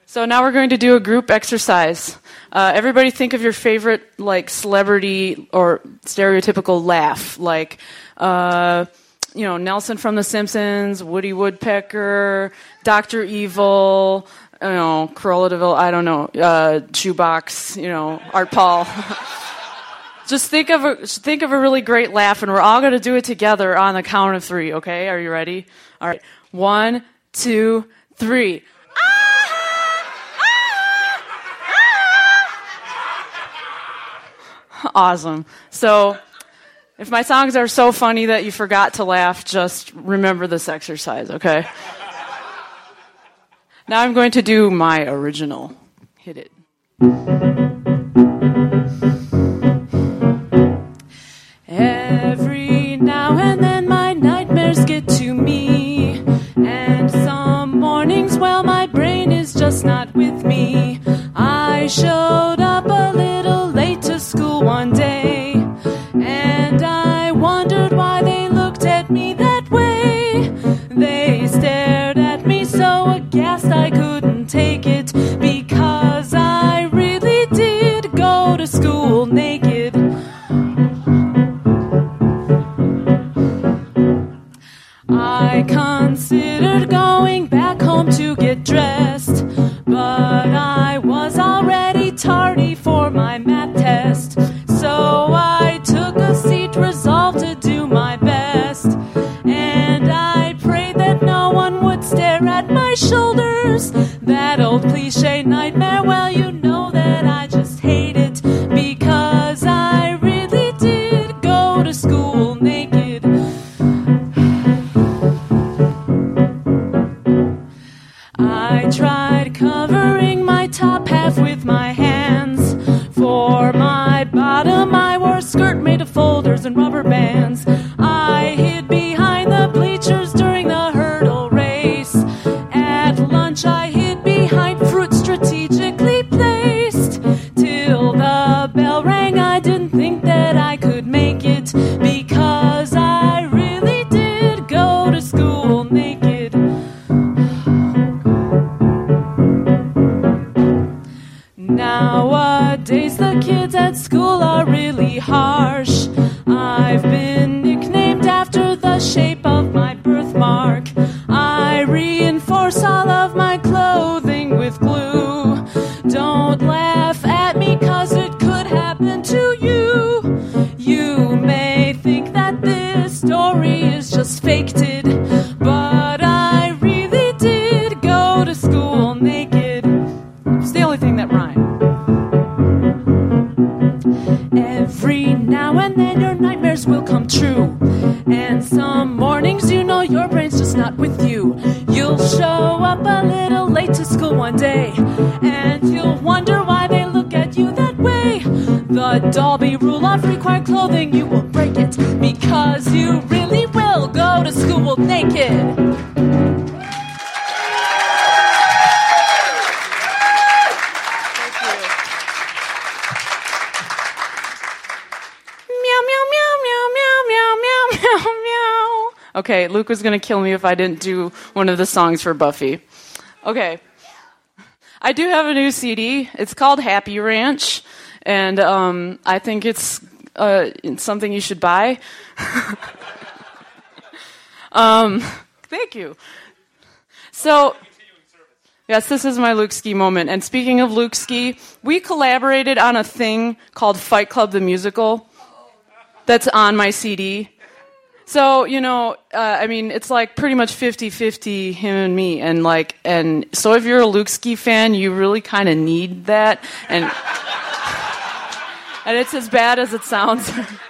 So now we're going to do a group exercise. Everybody think of your favorite, like, celebrity or stereotypical laugh. Like, Nelson from The Simpsons, Woody Woodpecker, Dr. Evil, Cruella de Vil, I don't know, Shoebox, Art Paul. Just think of a really great laugh, and we're all going to do it together on the count of 3, okay? Are you ready? All right. 1, 2, 3. Awesome. So, if my songs are so funny that you forgot to laugh, just remember this exercise, okay? Now I'm going to do my original. Hit it. Every now and then my nightmares get to me, and some mornings, well, my brain is just not with me. I showed up a little late to school one day, and I wondered why they looked at me that way. They stared at me so aghast I couldn't take it, because I really did go to school naked. I considered going back home to get dressed, but I was already tardy for my math test. So I took a seat, resolved to do my best, and I prayed that no one would stare at my shoulders. That old cliche nightmare, well, you know that I just hate it, because I really did go to school naked. I tried covering my top half with my hands. For my bottom, I wore a skirt made of folders and rubber bands. I hid behind the bleachers during the hurdle race. At lunch, I hid behind fruit strategically placed. Till the bell rang, I didn't think that I could make it, because I really did go to school naked. Nowadays the kids at school are really harsh. I've been nicknamed after the shape of my birthmark. I reinforce all of my clothing with glue. Don't laugh at me, 'cause it could happen to you. You may think that this story is just faked it, but I really did go to school naked. It's the only thing that rhymes. Every now and then your nightmares will come true, and some mornings you know your brain's just not with you. You'll show up a little late to school one day, and you'll wonder why they look at you that way. The Dalby rule of required clothing, you will break it, because you really will go to school naked. Okay, Luke was going to kill me if I didn't do one of the songs for Buffy. Okay. I do have a new CD. It's called Happy Ranch, and I think it's something you should buy. Thank you. So, yes, this is my Luke Ski moment. And speaking of Luke Ski, we collaborated on a thing called Fight Club the Musical that's on my CD. So, it's like pretty much 50-50 him and me. And so if you're a Luke Ski fan, you really kind of need that. And it's as bad as it sounds.